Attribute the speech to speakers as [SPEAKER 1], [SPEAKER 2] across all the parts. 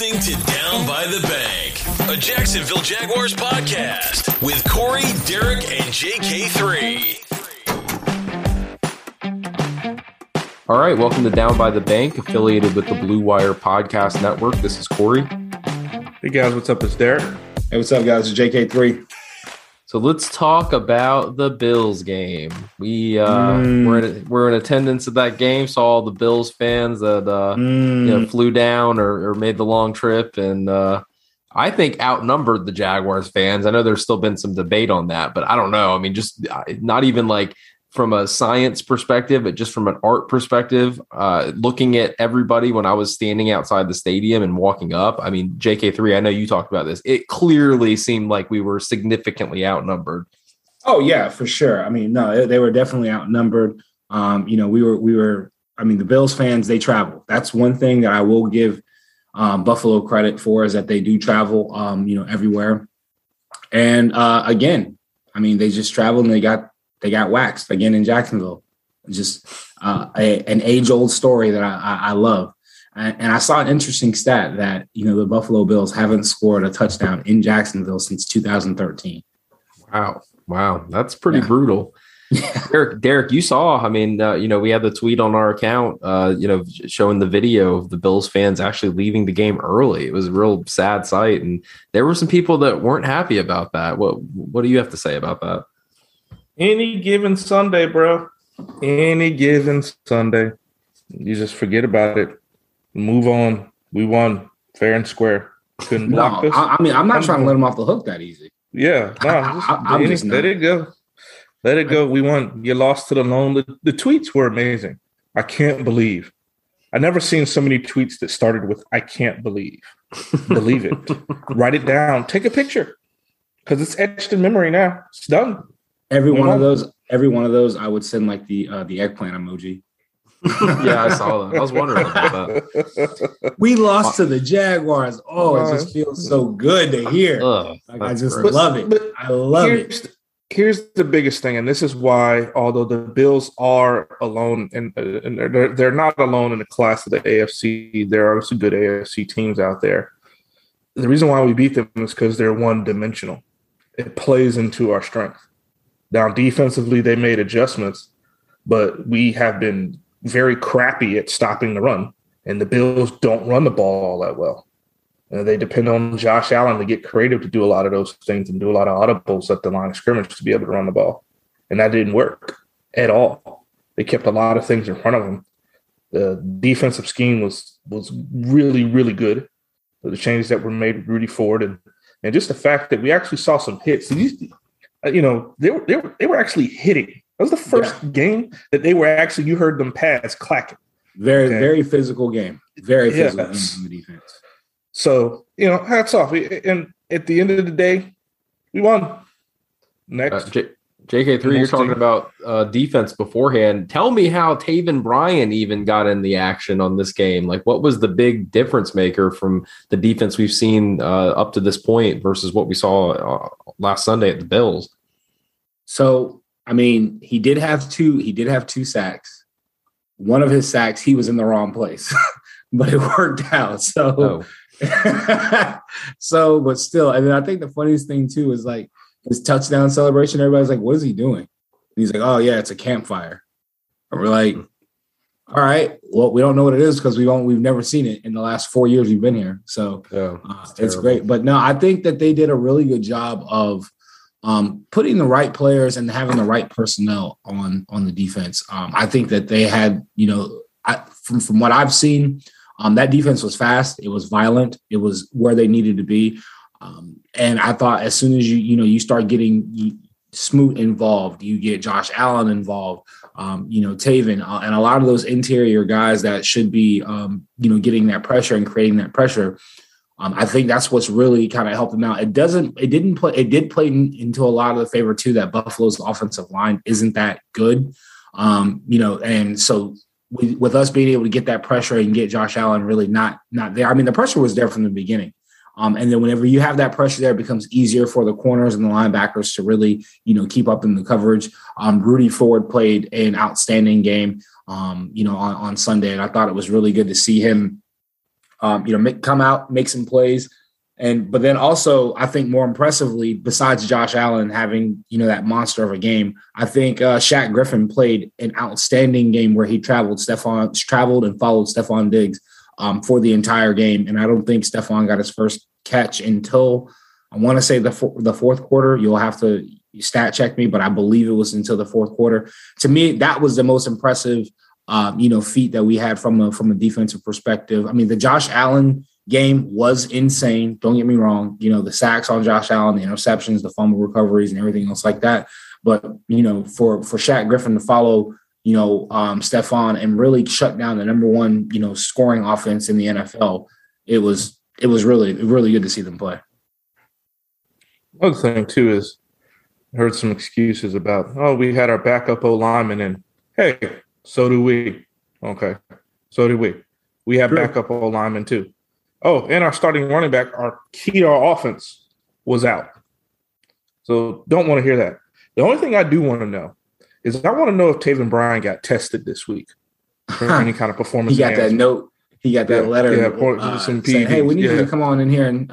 [SPEAKER 1] listening to Down by the Bank, a Jacksonville Jaguars podcast with Corey, Derek, and JK3.
[SPEAKER 2] All right, welcome to Down by the Bank, affiliated with the Blue Wire Podcast Network. This is Corey.
[SPEAKER 3] Hey guys, what's up? It's Derek.
[SPEAKER 4] Hey, what's up, guys? It's JK3.
[SPEAKER 2] So let's talk about the Bills game. We're in attendance at that game. Saw all the Bills fans that flew down or made the long trip, and I think outnumbered the Jaguars fans. I know there's still been some debate on that, but I don't know. I mean, just not even like from a science perspective, but just from an art perspective, looking at everybody when I was standing outside the stadium and walking up. I mean, JK3, I know you talked about this. It clearly seemed like we were significantly outnumbered.
[SPEAKER 4] Oh yeah, for sure. I mean, no, they were definitely outnumbered. We were. I mean, the Bills fans, they travel. That's one thing that I will give Buffalo credit for, is that they do travel, everywhere. And again, I mean, they just traveled and they got waxed again in Jacksonville. Just an age-old story that I love. And I saw an interesting stat that, the Buffalo Bills haven't scored a touchdown in Jacksonville since 2013.
[SPEAKER 2] Wow. That's pretty brutal. Derek, you saw, I mean, we had the tweet on our account, showing the video of the Bills fans actually leaving the game early. It was a real sad sight. And there were some people that weren't happy about that. What do you have to say about that?
[SPEAKER 3] Any given Sunday, bro. Any given Sunday. You just forget about it. Move on. We won fair and square. Couldn't block us.
[SPEAKER 4] I mean, I'm not trying to let them off the hook that easy.
[SPEAKER 3] Yeah. No, just let it go. Let it go. We won. You lost to the lone. The tweets were amazing. I can't believe. I never seen so many tweets that started with "I can't believe." Believe it. Write it down. Take a picture, because it's etched in memory now. It's done.
[SPEAKER 4] Every one of those, I would send like the eggplant emoji.
[SPEAKER 2] Yeah, I saw that. I was wondering about that.
[SPEAKER 4] We lost to the Jaguars. Oh, it just feels so good to hear. I just love it. I love it.
[SPEAKER 3] Here's the biggest thing, and this is why, although the Bills are alone, and they're not alone in the class of the AFC, there are some good AFC teams out there. The reason why we beat them is because they're one-dimensional. It plays into our strength. Now, defensively, they made adjustments, but we have been very crappy at stopping the run, and the Bills don't run the ball all that well. They depend on Josh Allen to get creative to do a lot of those things and do a lot of audibles at the line of scrimmage to be able to run the ball, and that didn't work at all. They kept a lot of things in front of them. The defensive scheme was really, really good. The changes that were made with Rudy Ford and just the fact that we actually saw some hits. They were actually hitting. That was the first game that they were actually, you heard them pass clacking.
[SPEAKER 4] Very physical game. Very physical game from the defense.
[SPEAKER 3] So, hats off. And at the end of the day, we won. Next.
[SPEAKER 2] JK3, you're talking about defense beforehand. Tell me how Taven Bryan even got in the action on this game. Like, what was the big difference maker from the defense we've seen up to this point versus what we saw last Sunday at the Bills?
[SPEAKER 4] So, I mean, he did have two sacks. One of his sacks, he was in the wrong place, but it worked out. So, but still, and then I think the funniest thing too is like his touchdown celebration. Everybody's like, "What is he doing?" And he's like, "Oh yeah, it's a campfire." And we're like, "All right, well, we don't know what it is because we've never seen it in the last 4 years we've been here." So it's great. But no, I think that they did a really good job of putting the right players and having the right personnel on the defense. I think that they had, from what I've seen, that defense was fast. It was violent. It was where they needed to be. And I thought as soon as you start getting Smoot involved, you get Josh Allen involved, Taven, and a lot of those interior guys that should be, getting that pressure and creating that pressure. I think that's what's really kind of helped them out. It did play into a lot of the favor too, that Buffalo's offensive line isn't that good. And so with us being able to get that pressure and get Josh Allen really not there. I mean, the pressure was there from the beginning. And then whenever you have that pressure there, it becomes easier for the corners and the linebackers to really, keep up in the coverage. Rudy Ford played an outstanding game, on Sunday. And I thought it was really good to see him come out, make some plays. But then also, I think more impressively, besides Josh Allen having, that monster of a game, I think Shaq Griffin played an outstanding game where he traveled and followed Stephon Diggs for the entire game. And I don't think Stephon got his first catch until, I want to say the fourth quarter. You'll have to stat check me, but I believe it was until the fourth quarter. To me, that was the most impressive, feat that we had from a defensive perspective. I mean, the Josh Allen game was insane. Don't get me wrong. The sacks on Josh Allen, the interceptions, the fumble recoveries, and everything else like that. But, for Shaq Griffin to follow, Stephon and really shut down the number one, scoring offense in the NFL, it was really, really good to see them play.
[SPEAKER 3] Another thing, too, is I heard some excuses about, we had our backup O-lineman, and, hey, so do we. Okay, so do we. We have backup O-lineman, too. Oh, and our starting running back, our key to our offense, was out. So don't want to hear that. The only thing I do want to know is I want to know if Taven Bryan got tested this week for any kind of performance.
[SPEAKER 4] He got that note. He got that letter saying, hey, we need you to come on in here and,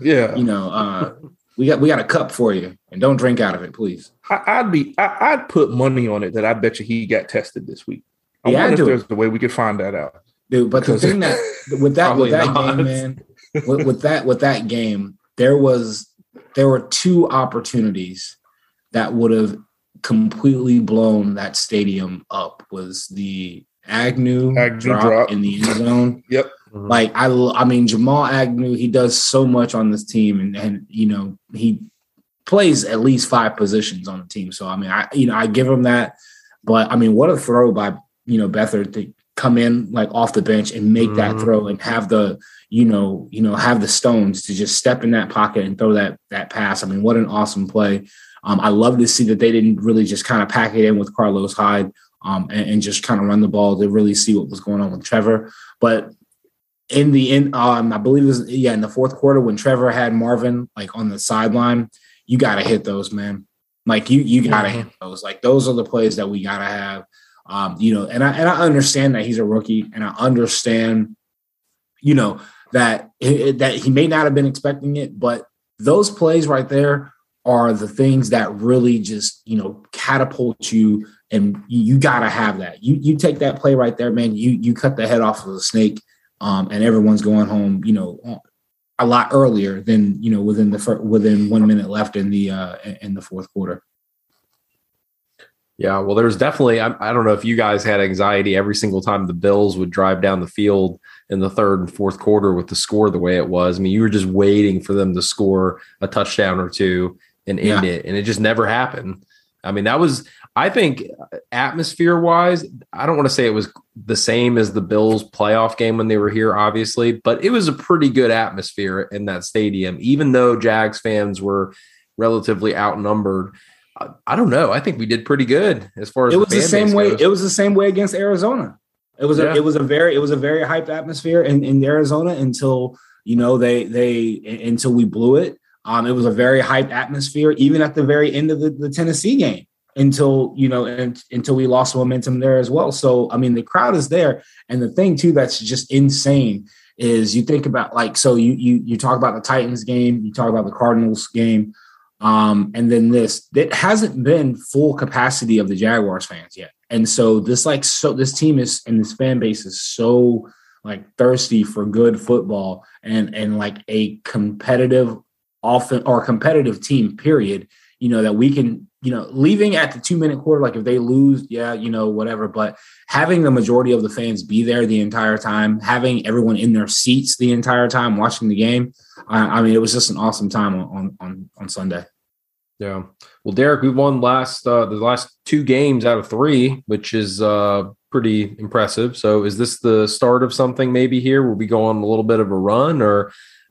[SPEAKER 4] we got a cup for you, and don't drink out of it, please.
[SPEAKER 3] I'd put money on it that I bet you he got tested this week. I wonder if there's a way we could find that out.
[SPEAKER 4] Dude, but the thing that with that game, man, with that game, there were two opportunities that would have completely blown that stadium up. Was the Agnew drop in the end zone?
[SPEAKER 3] Yep.
[SPEAKER 4] Like I mean, Jamal Agnew, he does so much on this team, and he plays at least 5 positions on the team. So I mean, I give him that, but I mean, what a throw by Beathard to come in like off the bench and make that throw and have the have the stones to just step in that pocket and throw that pass. I mean, what an awesome play. I love to see that they didn't really just kind of pack it in with Carlos Hyde and just kind of run the ball to really see what was going on with Trevor. But in the end, I believe it was in the fourth quarter when Trevor had Marvin like on the sideline, you got to hit those, man. Like you got to hit those. Like those are the plays that we got to have. And I understand that he's a rookie, and I understand, that he may not have been expecting it, but those plays right there are the things that really just, catapult you, and you got to have that. You take that play right there, man, you cut the head off of the snake, and everyone's going home, a lot earlier than, within 1 minute left in the fourth quarter.
[SPEAKER 2] Yeah, well, there's definitely, I don't know if you guys had anxiety every single time the Bills would drive down the field in the third and fourth quarter with the score the way it was. I mean, you were just waiting for them to score a touchdown or two and end it, and it just never happened. I mean, that was, I think, atmosphere-wise, I don't want to say it was the same as the Bills playoff game when they were here, obviously, but it was a pretty good atmosphere in that stadium, even though Jags fans were relatively outnumbered. I don't know. I think we did pretty good as far as
[SPEAKER 4] it was the same way. Goes. It was the same way against Arizona. It was a very hyped atmosphere in Arizona until until we blew it. It was a very hyped atmosphere even at the very end of the Tennessee game until we lost momentum there as well. So I mean, the crowd is there, and the thing too that's just insane is you think about you talk about the Titans game, you talk about the Cardinals game. And then it hasn't been full capacity of the Jaguars fans yet. And so this team is, and this fan base is so like thirsty for good football and like a competitive offense or competitive team, period, that we can, leaving at the 2-minute quarter, like if they lose, whatever, but having the majority of the fans be there the entire time, having everyone in their seats the entire time watching the game. I mean, it was just an awesome time on Sunday.
[SPEAKER 2] Yeah. Well, Derek, we won the last 2 games out of 3, which is pretty impressive. So is this the start of something maybe here? Will we go on a little bit of a run or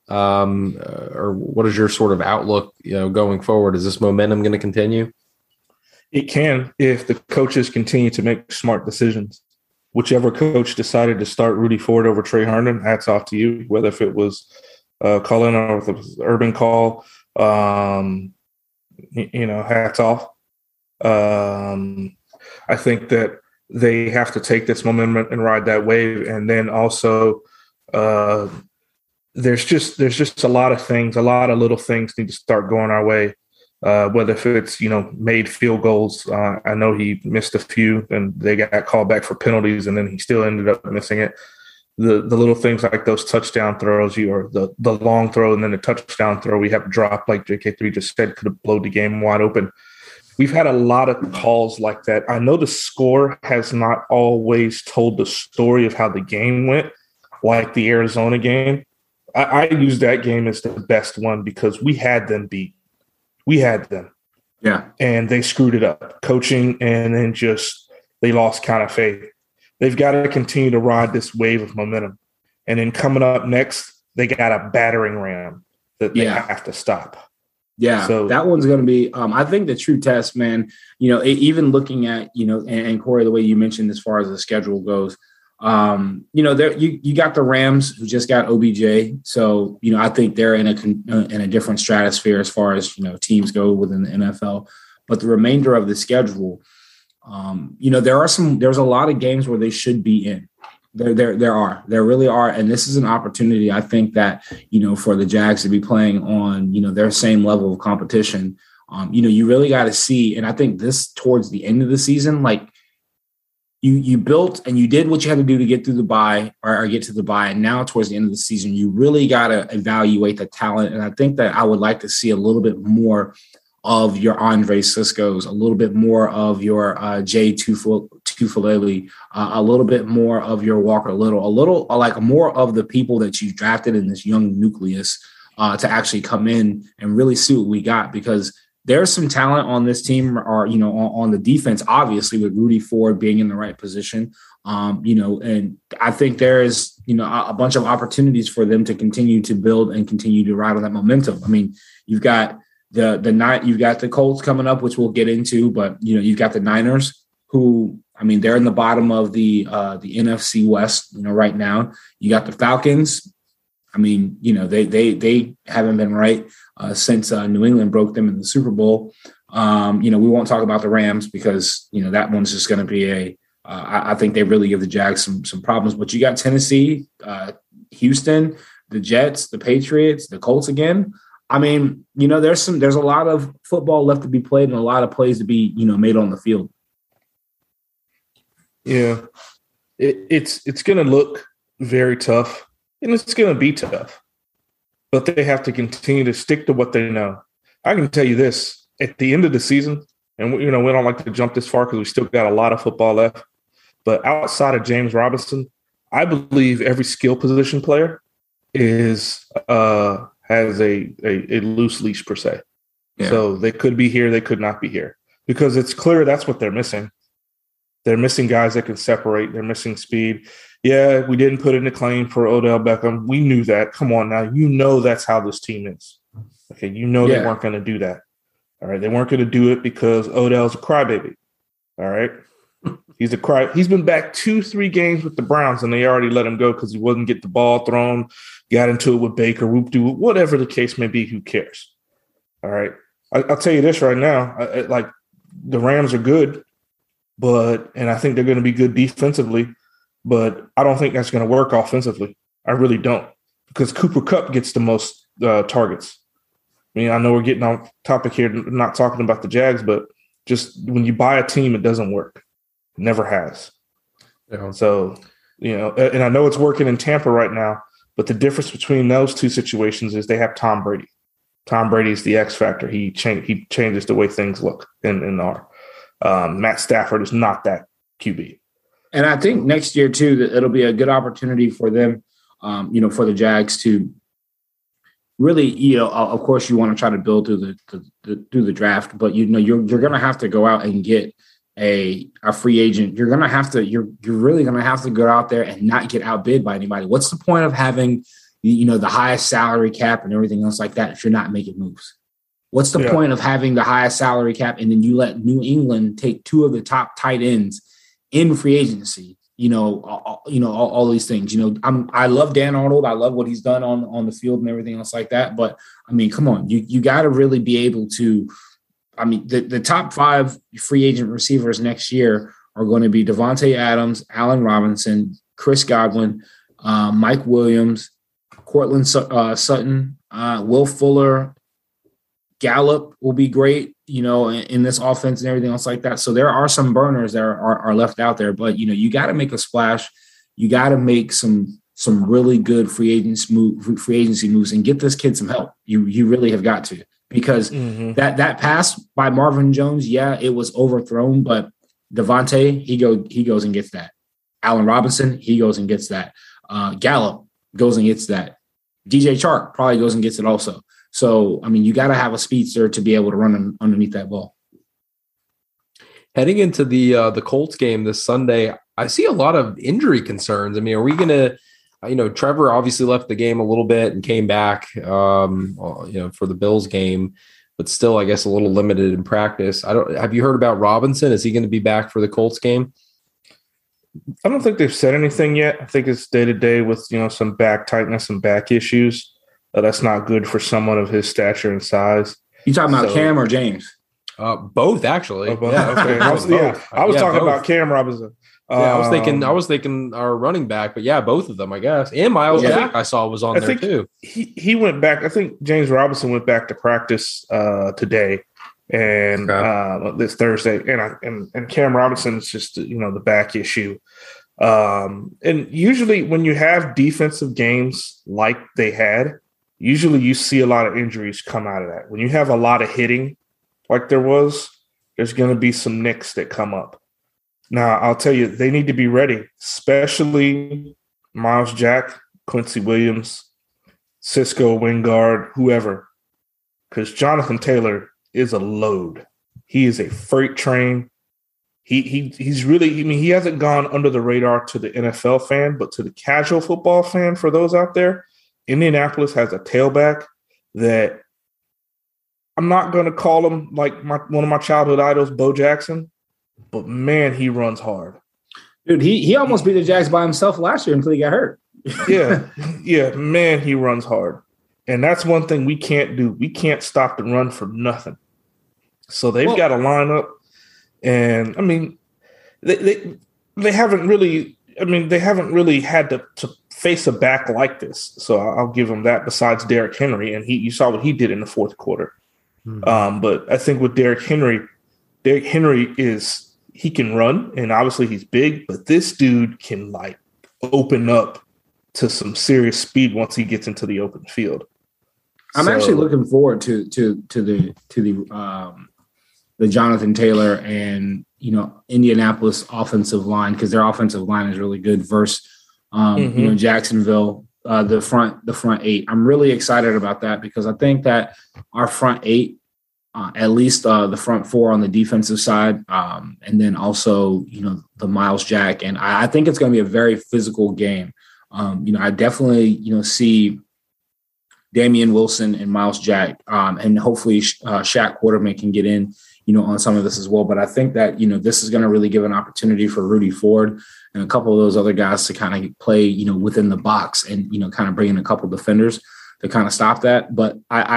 [SPEAKER 2] what is your sort of outlook, going forward? Is this momentum going to continue?
[SPEAKER 3] It can, if the coaches continue to make smart decisions. Whichever coach decided to start Rudy Ford over Trey Herndon, hats off to you, whether if it was Cullen or if it was Urban call, hats off. I think that they have to take this momentum and ride that wave. And then also there's just a lot of things, a lot of little things need to start going our way. Whether if it's, made field goals. I know he missed a few and they got called back for penalties and then he still ended up missing it. The little things like those touchdown throws, or the long throw and then the touchdown throw we have dropped, like JK3 just said, could have blown the game wide open. We've had a lot of calls like that. I know the score has not always told the story of how the game went, like the Arizona game. I use that game as the best one because we had them beat. We had them.
[SPEAKER 4] Yeah.
[SPEAKER 3] And they screwed it up. Coaching, and then they lost count of faith. They've got to continue to ride this wave of momentum. And then coming up next, they got a battering ram that they have to stop.
[SPEAKER 4] Yeah, so that one's going to be, I think, the true test, man. Even looking at, and Corey, the way you mentioned as far as the schedule goes, there you got the Rams who just got OBJ. So, I think they're in a different stratosphere as far as, teams go within the NFL. But the remainder of the schedule, there's a lot of games where they should be in. There really are. And this is an opportunity, I think, that, for the Jags to be playing on, their same level of competition. You really got to see. And I think this towards the end of the season, like you built and you did what you had to do to get through the bye or get to the bye. And now towards the end of the season, you really got to evaluate the talent. And I think that I would like to see a little bit more of your Andre Sisco's, a little bit more of your Jay Tufulele, a little bit more of your Walker Little, a little like more of the people that you drafted in this young nucleus to actually come in and really see what we got, because there's some talent on this team, or on the defense, obviously, with Rudy Ford being in the right position. And I think there is a bunch of opportunities for them to continue to build and continue to ride on that momentum. I mean, you've got you've got the Colts coming up, which we'll get into, but you've got the Niners, who, I mean, they're in the bottom of the NFC West, right now. You got the Falcons. I mean, they haven't been right since New England broke them in the Super Bowl. We won't talk about the Rams because that one's just going to be I think they really give the Jags some problems. But you got Tennessee, Houston, the Jets, the Patriots, the Colts again. I mean, there's a lot of football left to be played and a lot of plays to be, made on the field.
[SPEAKER 3] Yeah, it's going to look very tough, and it's going to be tough. But they have to continue to stick to what they know. I can tell you this: at the end of the season, and we don't like to jump this far because we still got a lot of football left. But outside of James Robinson, I believe every skill position player has a loose leash per se. Yeah. So they could be here, they could not be here, because it's clear that's what they're missing. They're missing guys that can separate. They're missing speed. Yeah, we didn't put in a claim for Odell Beckham. We knew that. Come on now. That's how this team is. Okay, they weren't going to do that. All right, they weren't going to do it because Odell's a crybaby. All right. He's been back 2-3 games with the Browns, and they already let him go because he wouldn't get the ball thrown, got into it with Baker, whatever the case may be. Who cares? All right. I'll tell you this right now. The Rams are good, and I think they're going to be good defensively, but I don't think that's going to work offensively. I really don't, because Cooper Kupp gets the most targets. I mean, I know we're getting off topic here, not talking about the Jags, but just when you buy a team, it doesn't work. Never has. Yeah. So, and I know it's working in Tampa right now, but the difference between those two situations is they have Tom Brady. Tom Brady is the X factor. He changes the way things look and are. Matt Stafford is not that QB.
[SPEAKER 4] And I think next year too, that it'll be a good opportunity for them, for the Jags to really, of course you want to try to build through the draft, but you're going to have to go out and get a free agent. You're really going to have to go out there and not get outbid by anybody. What's the point of having, the highest salary cap and everything else like that if you're not making moves? What's the point of having the highest salary cap and then you let New England take 2 of the top tight ends in free agency? All these things. I love Dan Arnold. I love what he's done on the field and everything else like that. But I mean, come on, you got to really be able to. I mean, the top 5 free agent receivers next year are going to be Devontae Adams, Allen Robinson, Chris Godwin, Mike Williams, Cortland Sutton, Will Fuller, Gallup will be great, in this offense and everything else like that. So there are some burners that are left out there, but you got to make a splash. You got to make some really good free agency moves and get this kid some help. You really have got to, because that pass by Marvin Jones, it was overthrown, but Devontae, he goes and gets that. Allen Robinson, he goes and gets that. Gallup goes and gets that. DJ Chark probably goes and gets it also. So, I mean, you got to have a speedster to be able to run underneath that ball.
[SPEAKER 2] Heading into the Colts game this Sunday, I see a lot of injury concerns. I mean, are we going to, Trevor obviously left the game a little bit and came back, for the Bills game, but still, I guess, a little limited in practice. Have you heard about Robinson? Is he going to be back for the Colts game?
[SPEAKER 3] I don't think they've said anything yet. I think it's day to day with, some back tightness and back issues. That's not good for someone of his stature and size.
[SPEAKER 4] You talking about Cam or James?
[SPEAKER 2] Both, actually.
[SPEAKER 3] Both? Yeah, okay. I was talking about Cam Robinson.
[SPEAKER 2] I was thinking our running back, but both of them, I guess. And Miles Jack I saw was on there too.
[SPEAKER 3] He went back. I think James Robinson went back to practice today and this Thursday. And Cam Robinson's just the back issue. And usually when you have defensive games like they had, usually you see a lot of injuries come out of that. When you have a lot of hitting like there was, there's going to be some nicks that come up. Now, I'll tell you, they need to be ready, especially Miles Jack, Quincy Williams, Cisco, Wingard, whoever, because Jonathan Taylor is a load. He is a freight train. He's really, he hasn't gone under the radar to the NFL fan, but to the casual football fan, for those out there, Indianapolis has a tailback that I'm not going to call him like one of my childhood idols, Bo Jackson, but man, he runs hard.
[SPEAKER 4] Dude, he almost beat the Jags by himself last year until he got hurt.
[SPEAKER 3] yeah, man, he runs hard. And that's one thing we can't do. We can't stop the run for nothing. So they've got to line up. And, I mean, they haven't really had to face a back like this. So I'll give them that, besides Derrick Henry. And you saw what he did in the fourth quarter. But I think with Derrick Henry he can run, and obviously he's big, but this dude can open up to some serious speed once he gets into the open field.
[SPEAKER 4] I'm actually looking forward to the Jonathan Taylor and Indianapolis offensive line, because their offensive line is really good versus Jacksonville, the front eight. I'm really excited about that, because I think that our front eight, at least the front four on the defensive side, and then also the Miles Jack, and I think it's going to be a very physical game. I definitely see Damian Wilson and Miles Jack, and hopefully Shaq Quarterman can get in on some of this as well. But I think that this is going to really give an opportunity for Rudy Ford and a couple of those other guys to kind of play within the box and kind of bring in a couple defenders to kind of stop that. But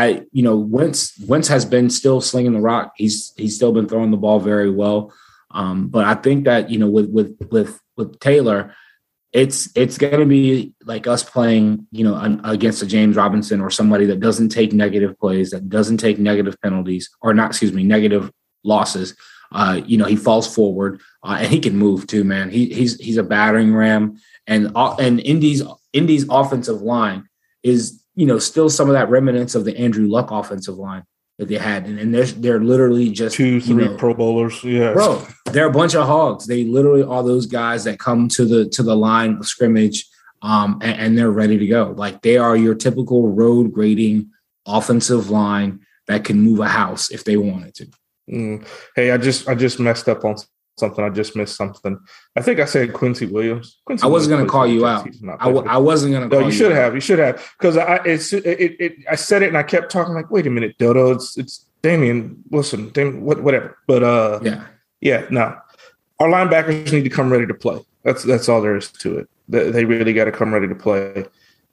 [SPEAKER 4] Wentz has been still slinging the rock. He's still been throwing the ball very well. But I think that with Taylor, it's going to be like us playing against a James Robinson or somebody that doesn't take negative plays, that doesn't take negative penalties, negative losses. He falls forward and he can move too, man. He's a battering ram, and Indy's offensive line is still some of that remnants of the Andrew Luck offensive line that they had, and they're literally just
[SPEAKER 3] 2-3 Pro Bowlers. Yeah,
[SPEAKER 4] bro, they're a bunch of hogs. They literally are those guys that come to the line of scrimmage, and they're ready to go. Like, they are your typical road grading offensive line that can move a house if they wanted to.
[SPEAKER 3] Hey, I just messed up on something. I just missed something. I think I said Quincy Williams.
[SPEAKER 4] I wasn't going to call you out. I wasn't going to call you out.
[SPEAKER 3] You should have. Because I said it and I kept talking like, wait a minute, Dodo. It's Damian Wilson. Whatever. But no. Our linebackers need to come ready to play. That's all there is to it. They really got to come ready to play.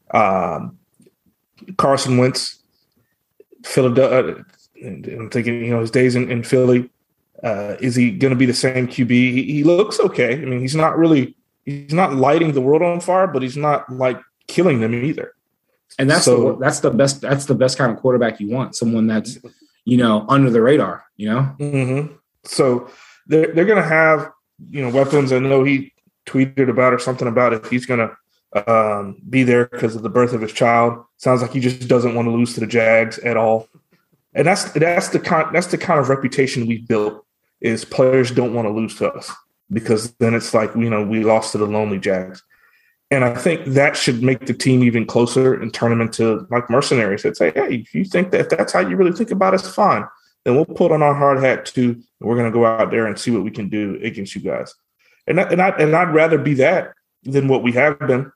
[SPEAKER 3] Carson Wentz, Philadelphia. I'm thinking, his days in Philly. Is he going to be the same QB? He looks okay. I mean, he's not lighting the world on fire, but he's not killing them either.
[SPEAKER 4] And that's the best kind of quarterback you want. Someone that's, under the radar,
[SPEAKER 3] Mm-hmm. So they're going to have, weapons. I know he tweeted about or something about if he's going to be there because of the birth of his child. Sounds like he just doesn't want to lose to the Jags at all. And that's the kind of reputation we've built, is players don't want to lose to us, because then it's like, we lost to the lonely Jags. And I think that should make the team even closer and turn them into like mercenaries that say, hey, if you think that that's how you really think about us, fine. Then we'll put on our hard hat too. And we're going to go out there and see what we can do against you guys. And I'd rather be that than what we have been.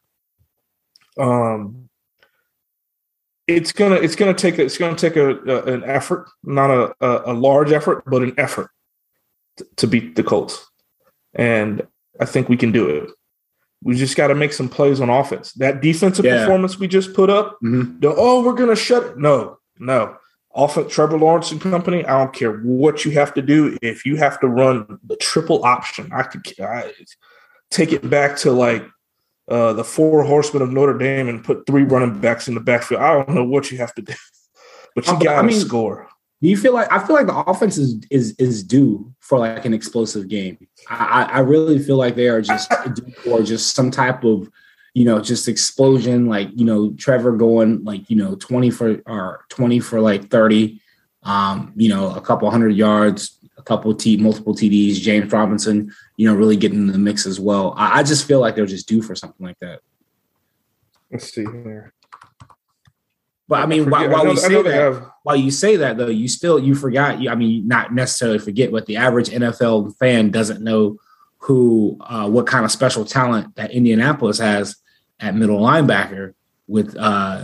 [SPEAKER 3] It's gonna take an effort, not a large effort, but an effort to beat the Colts. And I think we can do it. We just got to make some plays on offense. That defensive performance we just put up, we're going to shut it. No. Offense, Trevor Lawrence and company, I don't care what you have to do. If you have to run the triple option, I take it back to like the Four Horsemen of Notre Dame and put 3 running backs in the backfield. I don't know what you have to do, but you got to score.
[SPEAKER 4] Do you feel like I feel like the offense is due for like an explosive game? I really feel like they are just due for just some type of just explosion, like Trevor going like 20 for like 30, a couple 100 yards, a couple multiple TDs. James Robinson, really getting in the mix as well. I just feel like they're just due for something like that.
[SPEAKER 3] Let's see here.
[SPEAKER 4] But I mean, while you say that though, you forgot. Not necessarily forget, but the average NFL fan doesn't know what kind of special talent that Indianapolis has at middle linebacker with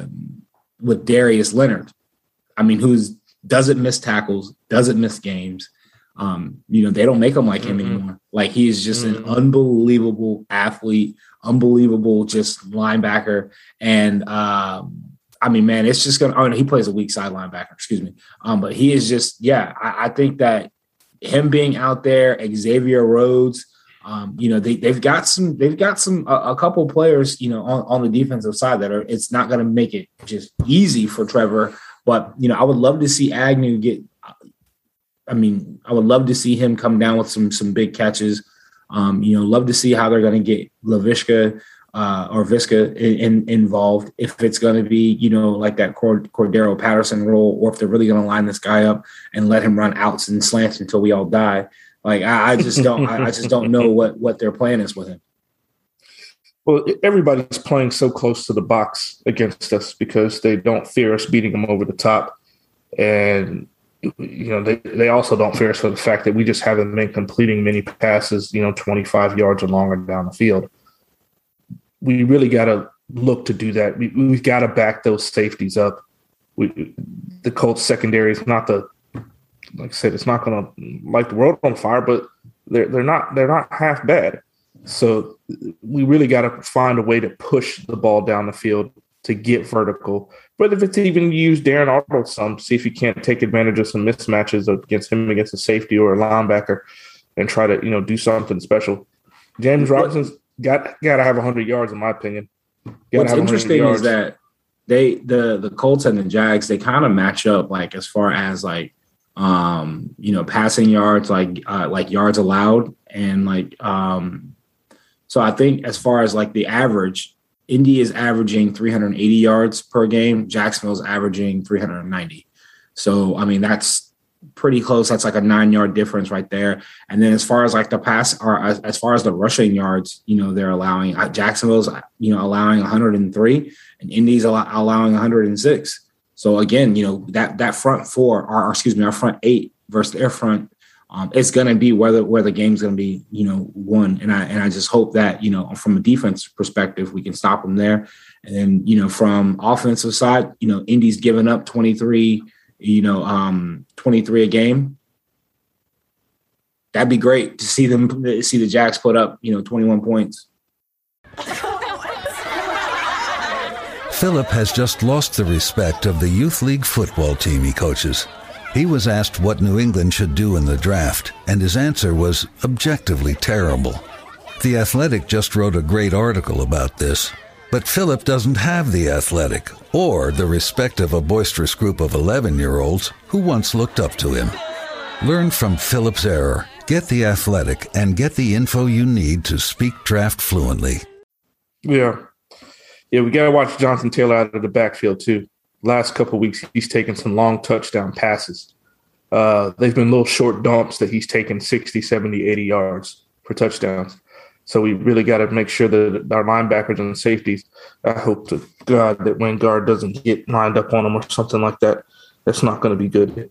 [SPEAKER 4] Darius Leonard. I mean, who doesn't miss tackles, doesn't miss games. They don't make him like him anymore. Like, he is just an unbelievable athlete, unbelievable just linebacker, and. Man, it's just going to – he plays a weak side linebacker, excuse me. But he is just – I think that him being out there, Xavier Rhodes, they've got a couple players, on the defensive side that it's not going to make it just easy for Trevor. But, I would love to see Agnew I would love to see him come down with some big catches. Love to see how they're going to get Laviska or Viska involved, if it's going to be, like that Cordero Patterson role, or if they're really going to line this guy up and let him run outs and slants until we all die. Like, I just don't, I just don't know what their plan is with him.
[SPEAKER 3] Well, everybody's playing so close to the box against us because they don't fear us beating them over the top. And, they also don't fear us for the fact that we just haven't been completing many passes, 25 yards or longer down the field. We really got to look to do that. We've got to back those safeties up. The Colts secondary is not like I said, it's not going to light the world on fire, but they're not half bad. So we really got to find a way to push the ball down the field to get vertical. But if it's even use Darren Arnold some, see if you can't take advantage of some mismatches against a safety or a linebacker, and try to do something special. James Robinson's got to have 100 yards, in my opinion.
[SPEAKER 4] What's interesting is that the Colts and the Jags, they kind of match up, like, as far as like passing yards, like yards allowed, and like so I think as far as like the average, Indy is averaging 380 yards per game. Jacksonville's averaging 390. So that's pretty close. That's like a 9-yard difference right there. And then as far as like the pass, or as far as the rushing yards, they're allowing, Jacksonville's, allowing 103, and Indy's allowing 106. So again, that front four, our front 8 versus their front, it's going to be where the game's going to be, won. And I just hope that, from a defense perspective, we can stop them there. And then, from offensive side, Indy's giving up 23 a game. That'd be great to see the Jags put up, 21 points.
[SPEAKER 5] Philip has just lost the respect of the youth league football team he coaches. He was asked what New England should do in the draft, and his answer was objectively terrible. The Athletic just wrote a great article about this. But Philip doesn't have the athletic or the respect of a boisterous group of 11-year-olds who once looked up to him. Learn from Philip's error, get the athletic, and get the info you need to speak draft fluently.
[SPEAKER 3] Yeah, we got to watch Jonathan Taylor out of the backfield, too. Last couple of weeks, he's taken some long touchdown passes. They've been little short dumps that he's taken 60, 70, 80 yards for touchdowns. So we really got to make sure that our linebackers and safeties, I hope to God that Wingard doesn't get lined up on them or something like that. That's not going to be good.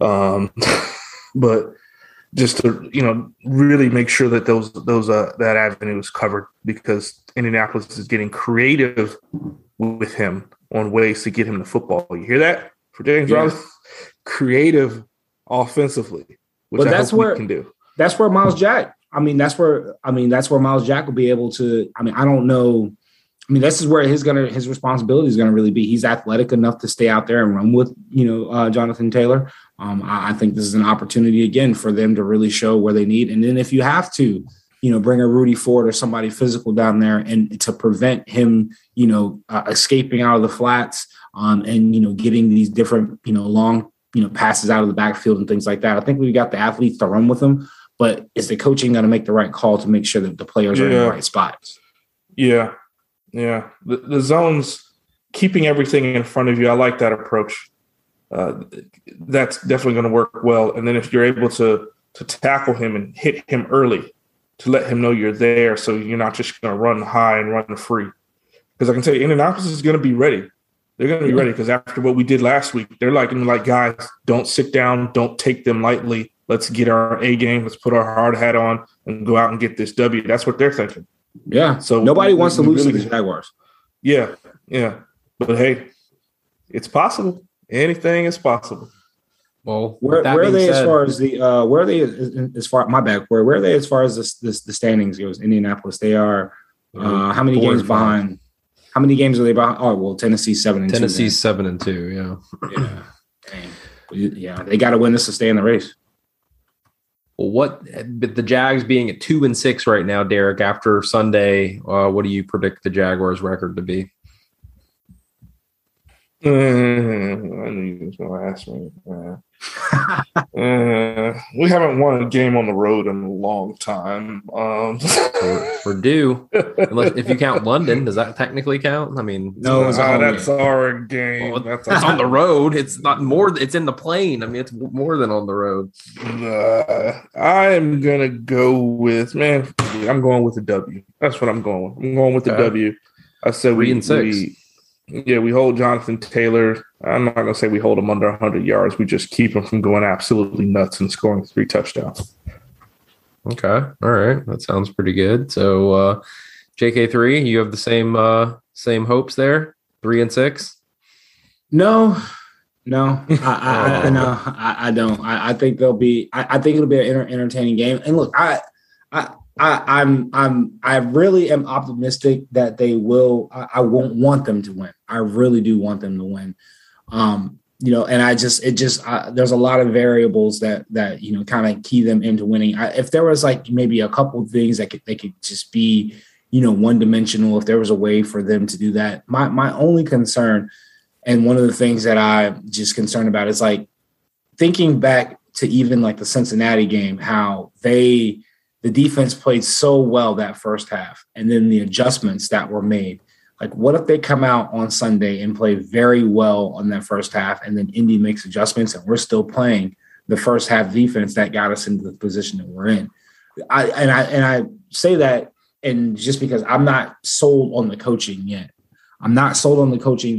[SPEAKER 3] But just to, really make sure that that avenue is covered, because Indianapolis is getting creative with him on ways to get him the football. You hear that for James Robinson? Creative offensively, which I hope we can do.
[SPEAKER 4] That's where Miles Jack. That's where Miles Jack will be able to. I don't know. This is where his responsibility is going to really be. He's athletic enough to stay out there and run with Jonathan Taylor. I think this is an opportunity again for them to really show where they need. And then if you have to, bring a Rudy Ford or somebody physical down there and to prevent him, escaping out of the flats and getting these different long passes out of the backfield and things like that. I think we've got the athletes to run with them. But is the coaching going to make the right call to make sure that the players are in the right spots?
[SPEAKER 3] Yeah. The zones, keeping everything in front of you, I like that approach. That's definitely going to work well. And then if you're able to tackle him and hit him early, to let him know you're there, so you're not just going to run high and run free. Because I can tell you, Indianapolis is going to be ready. They're going to be ready, because after what we did last week, they're like, guys, don't sit down, don't take them lightly. Let's get our A game. Let's put our hard hat on and go out and get this W. That's what they're thinking.
[SPEAKER 4] Yeah. So nobody wants to lose to the Jaguars.
[SPEAKER 3] Yeah. But hey, it's possible. Anything is possible.
[SPEAKER 2] Well,
[SPEAKER 4] where are they as far as the where are they as far my bad? Where are they as far as the standings goes? Indianapolis. They are how many games behind? How many games are they behind? Oh well, Tennessee's 7-2.
[SPEAKER 2] Tennessee's 7-2.
[SPEAKER 4] Yeah. They got to win this to stay in the race.
[SPEAKER 2] Well, but the Jags being at 2-6 right now, Derek, after Sunday, what do you predict the Jaguars' record to be?
[SPEAKER 3] I knew you was going to ask me. We haven't won a game on the road in a long time.
[SPEAKER 2] We're due. Unless, if you count London, does that technically count?
[SPEAKER 3] No, that's our game.
[SPEAKER 2] Well, that's on the road. It's not more. It's in the plane. It's more than on the road.
[SPEAKER 3] I am gonna go with I'm going with the W. That's what I'm going with. I'm going with the W. I said
[SPEAKER 2] 3-6.
[SPEAKER 3] We hold Jonathan Taylor. I'm not going to say we hold him under 100 yards. We just keep him from going absolutely nuts and scoring 3 touchdowns.
[SPEAKER 2] Okay. All right. That sounds pretty good. So, JK3, you have the same hopes there? 3-6?
[SPEAKER 4] No. I don't. I think they'll be. I think it'll be an entertaining game. And look, I really am optimistic that they will. I won't want them to win. I really do want them to win. And there's a lot of variables that kind of key them into winning. If there was maybe a couple of things that they could just be, one dimensional, if there was a way for them to do that. My only concern, and one of the things that I'm just concerned about is thinking back to even the Cincinnati game, how the defense played so well that first half, and then the adjustments that were made. What if they come out on Sunday and play very well on that first half, and then Indy makes adjustments and we're still playing the first half defense that got us into the position that we're in? I say that, and just because I'm not sold on the coaching yet. I'm not sold on the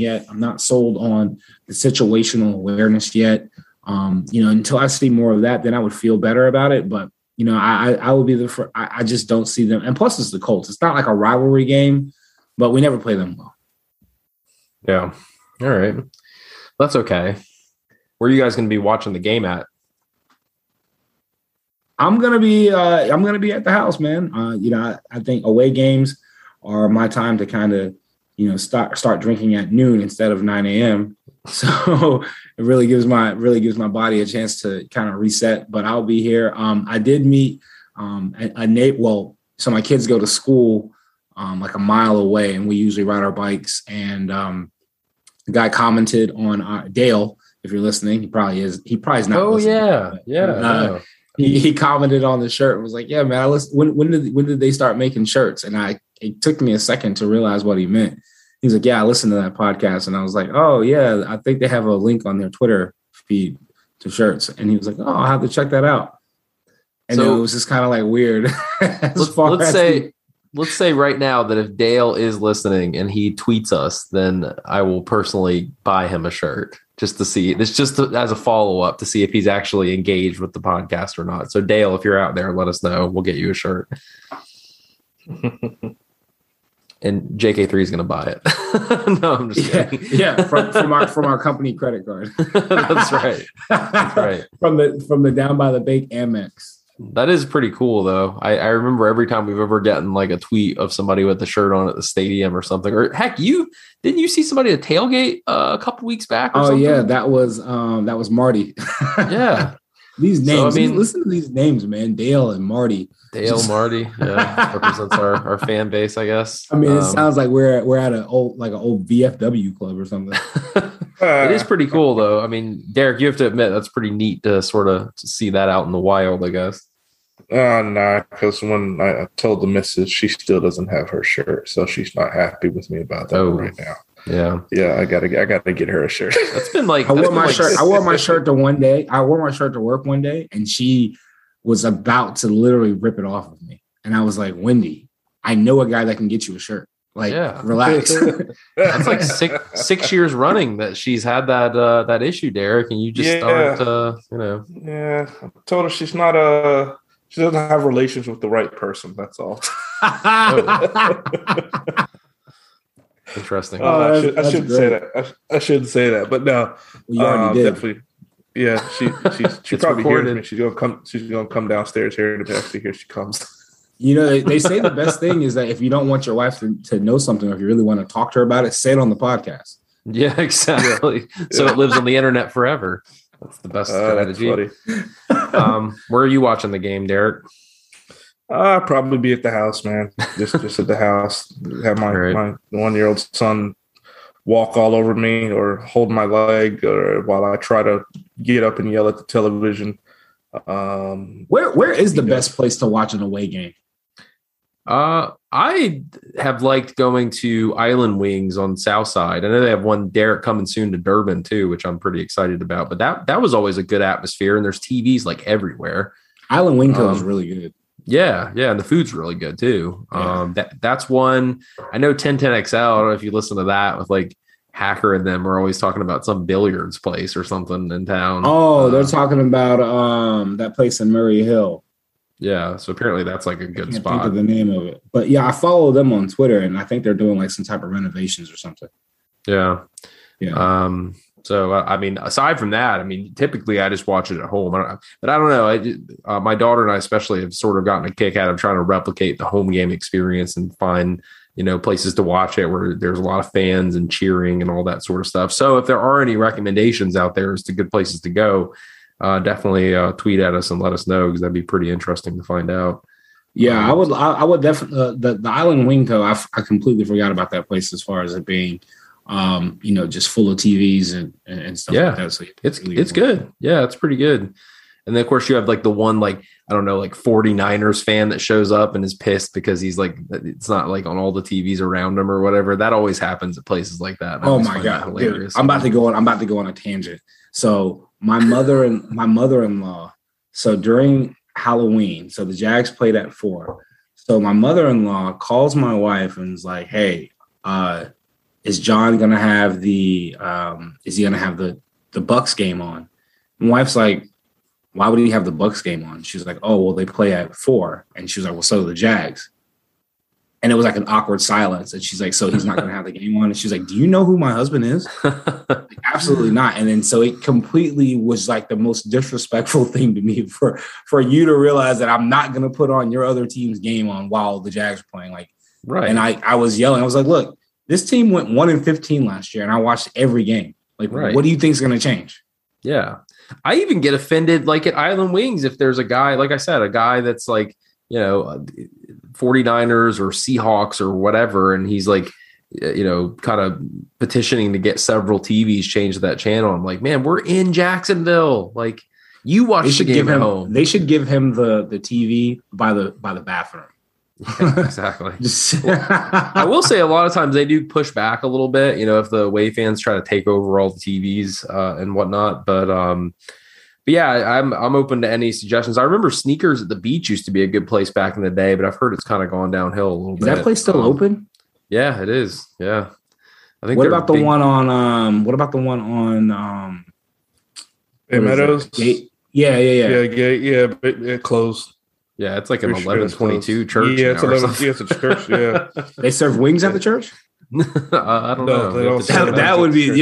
[SPEAKER 4] situational awareness yet. Until I see more of that, then I would feel better about it. But I will be the first. I just don't see them. And plus, it's the Colts. It's not like a rivalry game, but we never play them well.
[SPEAKER 2] Yeah. All right. That's okay. Where are you guys going to be watching the game at?
[SPEAKER 4] I'm gonna be at the house, man. I think away games are my time to kind of start drinking at noon instead of 9 a.m. So it really gives my body a chance to kind of reset. But I'll be here. I did meet a neighbor. Well, so my kids go to school like a mile away, and we usually ride our bikes. And the guy commented on Dale. If you're listening, he probably is. He probably is not.
[SPEAKER 2] Oh
[SPEAKER 4] listening,
[SPEAKER 2] yeah.
[SPEAKER 4] He commented on the shirt and was like, "Yeah, man, I listen, when did they start making shirts?" And it took me a second to realize what he meant. He's like, "Yeah, I listened to that podcast," and I was like, "Oh yeah, I think they have a link on their Twitter feed to shirts." And he was like, "Oh, I'll have to check that out." And so, it was just kind of like weird.
[SPEAKER 2] Let's say right now that if Dale is listening and he tweets us, then I will personally buy him a shirt just to see. It's just as a follow-up to see if he's actually engaged with the podcast or not. So Dale, if you're out there, let us know. We'll get you a shirt. And JK3 is going to buy it. No, I'm just kidding.
[SPEAKER 4] Yeah, from our company credit card.
[SPEAKER 2] That's right. That's right.
[SPEAKER 4] From the Down by the Bake Amex.
[SPEAKER 2] That is pretty cool, though. I remember every time we've ever gotten like a tweet of somebody with a shirt on at the stadium or something. Or heck, didn't you see somebody at tailgate a couple weeks back? Or something?
[SPEAKER 4] Yeah, that was Marty.
[SPEAKER 2] Yeah,
[SPEAKER 4] these names. So, listen to these names, man. Dale and Marty.
[SPEAKER 2] Marty. Yeah, represents our fan base, I guess.
[SPEAKER 4] I mean, it sounds like we're at an old VFW club or something.
[SPEAKER 2] It is pretty cool, though. I mean, Derek, you have to admit that's pretty neat to sort of see that out in the wild, I guess.
[SPEAKER 3] No, because when I told the missus, she still doesn't have her shirt, so she's not happy with me about that right now. Yeah, I gotta get her a shirt.
[SPEAKER 2] That's been like
[SPEAKER 4] I wore my shirt to one day. I wore my shirt to work one day, and she was about to literally rip it off of me, and I was like, "Wendy, I know a guy that can get you a shirt. Like, relax."
[SPEAKER 2] That's like 6 years running that she's had that issue, Derek, and you just aren't,
[SPEAKER 3] Yeah, I told her she doesn't have relations with the right person. That's all.
[SPEAKER 2] Interesting.
[SPEAKER 3] I shouldn't say that. I shouldn't say that, but no,
[SPEAKER 4] you already did.
[SPEAKER 3] Definitely. Yeah, she probably hears me. She's gonna come downstairs here to actually here she comes.
[SPEAKER 4] You know, they say the best thing is that if you don't want your wife to know something, or if you really want to talk to her about it, say it on the podcast.
[SPEAKER 2] Yeah, exactly. So it lives on the internet forever. That's the best strategy. Where are you watching the game, Derek?
[SPEAKER 3] I'll probably be at the house, man. Just at the house. Have my 1-year-old son walk all over me or hold my leg, or while I try to get up and yell at the television.
[SPEAKER 4] Where is the best place to watch an away game?
[SPEAKER 2] I have liked going to Island Wings on Southside. I know they have one, Derek, coming soon to Durban too, which I'm pretty excited about. But that was always a good atmosphere, and there's TVs like everywhere.
[SPEAKER 4] Island Wing Co. is really good.
[SPEAKER 2] Yeah, and the food's really good too. That's one. I know 1010XL. I don't know if you listen to that with like Hacker and them are always talking about some billiards place or something in town.
[SPEAKER 4] Oh, they're talking about that place in Murray Hill.
[SPEAKER 2] Yeah, so apparently that's like a good spot.
[SPEAKER 4] Think of the name of it, but yeah, I follow them on Twitter, and I think they're doing like some type of renovations or something.
[SPEAKER 2] Yeah. So I mean, aside from that, I mean, typically I just watch it at home. But I don't know. My daughter and I especially have sort of gotten a kick out of trying to replicate the home game experience and find places to watch it where there's a lot of fans and cheering and all that sort of stuff. So if there are any recommendations out there as to good places to go, definitely tweet at us and let us know, because that'd be pretty interesting to find out.
[SPEAKER 4] Yeah, I would definitely the Island Wing Co. I completely forgot about that place as far as it being, just full of TVs and stuff like that. So
[SPEAKER 2] it's good. Yeah, it's pretty good. And then of course you have like the one, like, I don't know, like 49ers fan that shows up and is pissed because he's like, it's not like on all the TVs around him or whatever. That always happens at places like that.
[SPEAKER 4] Oh my God. Dude, I'm about to go on a tangent. So my mother-in-law, so during Halloween, so the Jags played at 4. So my mother-in-law calls my wife and is like, "Hey, is John gonna have the Bucks game on?" My wife's like, "Why would he have the Bucks game on?" She's like, "Oh, well, they play at 4." And she was like, "Well, so do the Jags." And it was like an awkward silence. And she's like, "So he's not going to have the game on?" And she's like, "Do you know who my husband is?" Like, absolutely not. And then so it completely was like the most disrespectful thing to me for you to realize that I'm not going to put on your other team's game on while the Jags are playing. Like, right. And I was yelling. I was like, "Look, this team went 1-15 last year, and I watched every game. Like, right. What do you think is going to change?"
[SPEAKER 2] Yeah. I even get offended, like at Island Wings, if there's a guy, like I said, a guy that's like, 49ers or Seahawks or whatever, and he's like, kind of petitioning to get several TVs changed to that channel. I'm like, man, we're in Jacksonville. Like, you watch the game at home.
[SPEAKER 4] They should give him the TV by the bathroom.
[SPEAKER 2] Yeah, exactly. I will say a lot of times they do push back a little bit, if the away fans try to take over all the TVs and whatnot. But yeah, I'm open to any suggestions. I remember Sneakers at the Beach used to be a good place back in the day, but I've heard it's kind of gone downhill a little bit.
[SPEAKER 4] Is that place still open?
[SPEAKER 2] Yeah, it is. Yeah. I think
[SPEAKER 4] What about the one on
[SPEAKER 3] Meadows?
[SPEAKER 4] Yeah,
[SPEAKER 3] but it closed.
[SPEAKER 2] Yeah, it's like an 1122 church.
[SPEAKER 3] Yeah, it's 11. Yeah, it's a church. Yeah,
[SPEAKER 4] they serve wings at the church.
[SPEAKER 2] I don't know.
[SPEAKER 4] That would be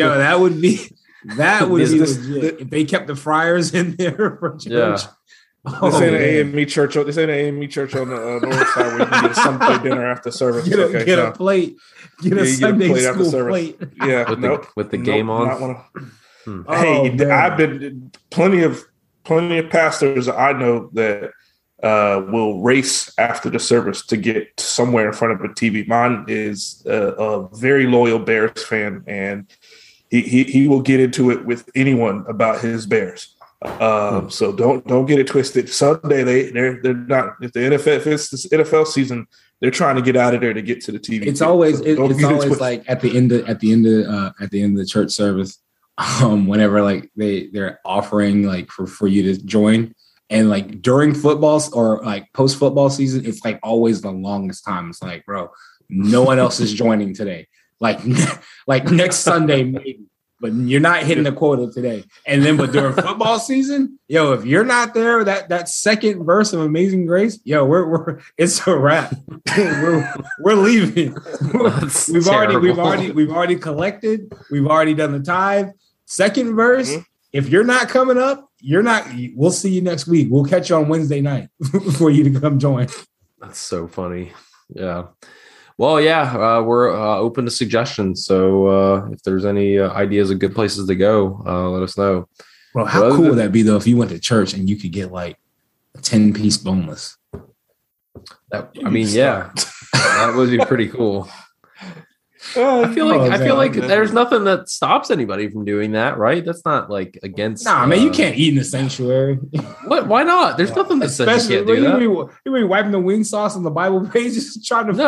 [SPEAKER 4] legit if they kept the fryers in there for church.
[SPEAKER 2] Yeah.
[SPEAKER 3] This ain't an AME church. This ain't an AME church on the north side where you can get a Sunday dinner after service.
[SPEAKER 4] Get a plate. Get a Sunday school plate.
[SPEAKER 3] Yeah,
[SPEAKER 2] with the game on.
[SPEAKER 3] Hey, I've been plenty of pastors I know that will race after the service to get somewhere in front of a TV. Mine is a very loyal Bears fan, and he will get into it with anyone about his Bears. So don't get it twisted. Sunday they're not, if the it's the NFL season, they're trying to get out of there to get to the TV.
[SPEAKER 4] It's always like at the end of the church service, whenever like they're offering like for you to join, and like during football or like post football season, it's like always the longest time. It's like, bro, no one else is joining today. Like next Sunday maybe. But you're not hitting the quota today. And then, but during football season, if you're not there, that second verse of Amazing Grace, we're it's a wrap. we're leaving. We've already collected. We've already done the tithe. Second verse. Mm-hmm. If you're not coming up, we'll see you next week. We'll catch you on Wednesday night for you to come join.
[SPEAKER 2] That's so funny. Yeah. Well, yeah, we're open to suggestions. So if there's any ideas of good places to go, let us know.
[SPEAKER 4] Bro, how cool would that be, though, if you went to church and you could get like a 10-piece boneless?
[SPEAKER 2] That would be pretty cool. I feel like there's nothing that stops anybody from doing that, right? That's not like against.
[SPEAKER 4] Nah, man, you can't eat in the sanctuary.
[SPEAKER 2] What? Why not? There's nothing that says you can't do that.
[SPEAKER 4] You be wiping the wing sauce on the Bible pages, trying to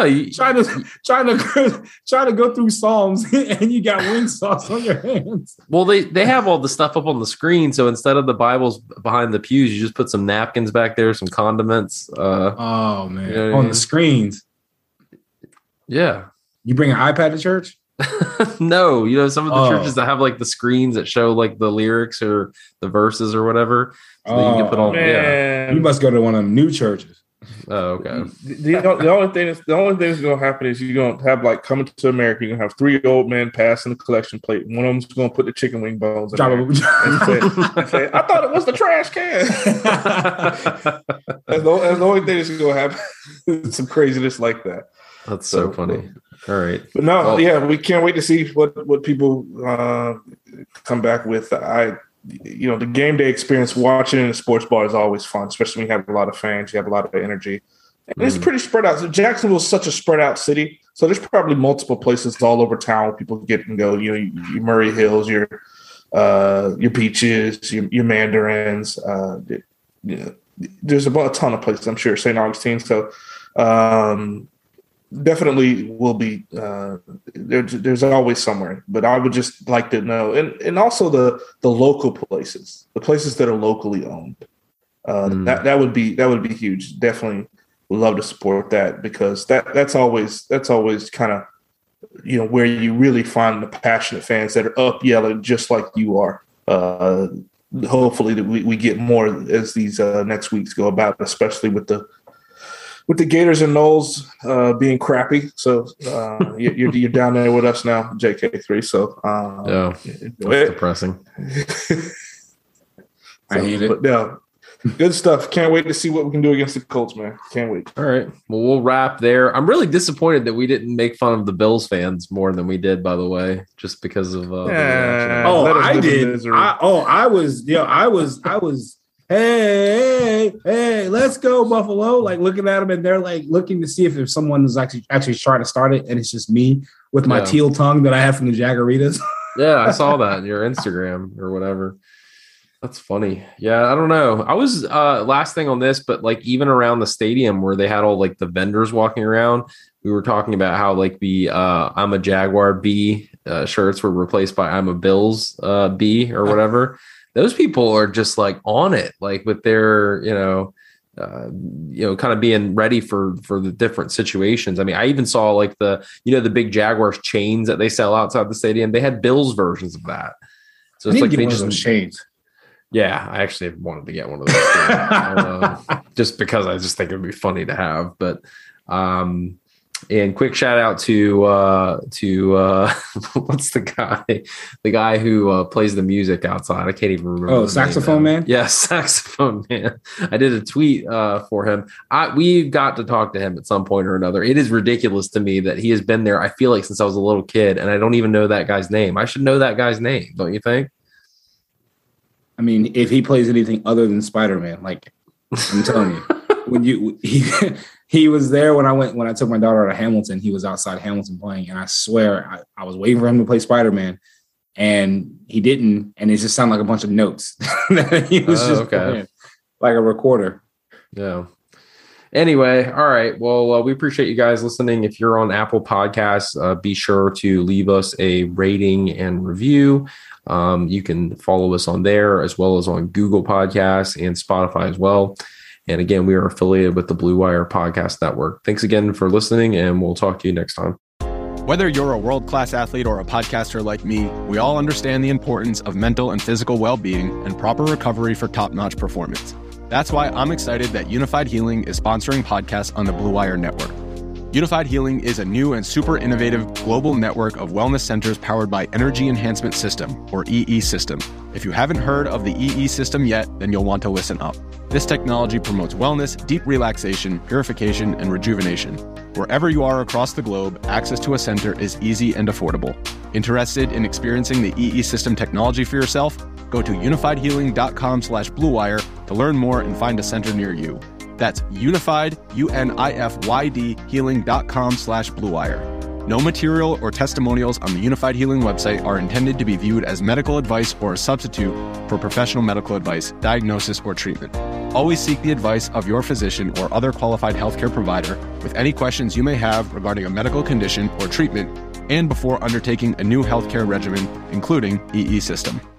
[SPEAKER 4] go through Psalms, and you got wing sauce on your hands.
[SPEAKER 2] Well, they have all the stuff up on the screen, so instead of the Bibles behind the pews, you just put some napkins back there, some condiments.
[SPEAKER 4] Oh man, on the screens.
[SPEAKER 2] Yeah.
[SPEAKER 4] You bring an iPad to church?
[SPEAKER 2] No, some of the churches that have like the screens that show like the lyrics or the verses or whatever. So you can put all. Yeah.
[SPEAKER 4] You must go to one of them new churches.
[SPEAKER 2] Oh, okay.
[SPEAKER 3] The only thing that's going to happen is you're going to have like Coming to America. You're going to have 3 old men passing the collection plate. One of them's going to put the chicken wing bones in there and say, I thought it was the trash can. That's the only thing that's going to happen. Some craziness like that.
[SPEAKER 2] That's so funny. All right.
[SPEAKER 3] But no, we can't wait to see what people come back with. The game day experience watching in a sports bar is always fun, especially when you have a lot of fans, you have a lot of energy. And it's pretty spread out. So Jacksonville is such a spread out city. So there's probably multiple places all over town where people get and go. Your Murray Hills, your Beaches, your Mandarins. There's a ton of places, I'm sure, St. Augustine. So definitely will be there's always somewhere, but I would just like to know, and also the local places, the places that are locally owned. That would be huge. Definitely would love to support that, because that's always kind of where you really find the passionate fans that are up yelling just like you are. Hopefully that we get more as these next weeks go about, especially with the Gators and Knowles being crappy. So you're down there with us now, JK3. So
[SPEAKER 2] that's depressing.
[SPEAKER 3] I hate it. But yeah, good stuff. Can't wait to see what we can do against the Colts, man. Can't wait.
[SPEAKER 2] All right. Well, we'll wrap there. I'm really disappointed that we didn't make fun of the Bills fans more than we did, by the way, just because of
[SPEAKER 4] I did. I was hey, let's go, Buffalo. Like looking at them, and they're like looking to see if someone is actually trying to start it, and it's just me with my teal tongue that I have from the Jaguaritas.
[SPEAKER 2] Yeah, I saw that in your Instagram or whatever. That's funny. Yeah, I don't know. I was last thing on this, but like even around the stadium where they had all like the vendors walking around, we were talking about how like the I'm a Jaguar B shirts were replaced by I'm a Bills B or whatever. Those people are just like on it, like with their, kind of being ready for the different situations. I mean, I even saw like the big Jaguars chains that they sell outside the stadium. They had Bills versions of that. So it's like they just
[SPEAKER 4] those chains.
[SPEAKER 2] Yeah, I actually wanted to get one of those just because I just think it would be funny to have. But and quick shout out to what's the guy who plays the music outside? I can't even remember.
[SPEAKER 4] Oh, Saxophone Man?
[SPEAKER 2] Yes, Saxophone Man. I did a tweet for him. We've got to talk to him at some point or another. It is ridiculous to me that he has been there, I feel like, since I was a little kid, and I don't even know that guy's name. I should know that guy's name, don't you think?
[SPEAKER 4] I mean, if he plays anything other than Spider-Man, like I'm telling you, he was there when I took my daughter to Hamilton. He was outside Hamilton playing, and I swear I was waiting for him to play Spider-Man, and he didn't, and it just sounded like a bunch of notes. He was just playing, like a recorder.
[SPEAKER 2] Yeah. Anyway, all right. Well, we appreciate you guys listening. If you're on Apple Podcasts, be sure to leave us a rating and review. You can follow us on there as well as on Google Podcasts and Spotify as well. And again, we are affiliated with the Blue Wire Podcast Network. Thanks again for listening, and we'll talk to you next time.
[SPEAKER 6] Whether you're a world-class athlete or a podcaster like me, we all understand the importance of mental and physical well-being and proper recovery for top-notch performance. That's why I'm excited that Unified Healing is sponsoring podcasts on the Blue Wire Network. Unified Healing is a new and super innovative global network of wellness centers powered by Energy Enhancement System, or EE System. If you haven't heard of the EE System yet, then you'll want to listen up. This technology promotes wellness, deep relaxation, purification, and rejuvenation. Wherever you are across the globe, access to a center is easy and affordable. Interested in experiencing the EE System technology for yourself? Go to unifiedhealing.com/bluewire to learn more and find a center near you. That's unified, UNIFYD, healing.com/bluewire. No material or testimonials on the Unified Healing website are intended to be viewed as medical advice or a substitute for professional medical advice, diagnosis, or treatment. Always seek the advice of your physician or other qualified healthcare provider with any questions you may have regarding a medical condition or treatment and before undertaking a new healthcare regimen, including EE System.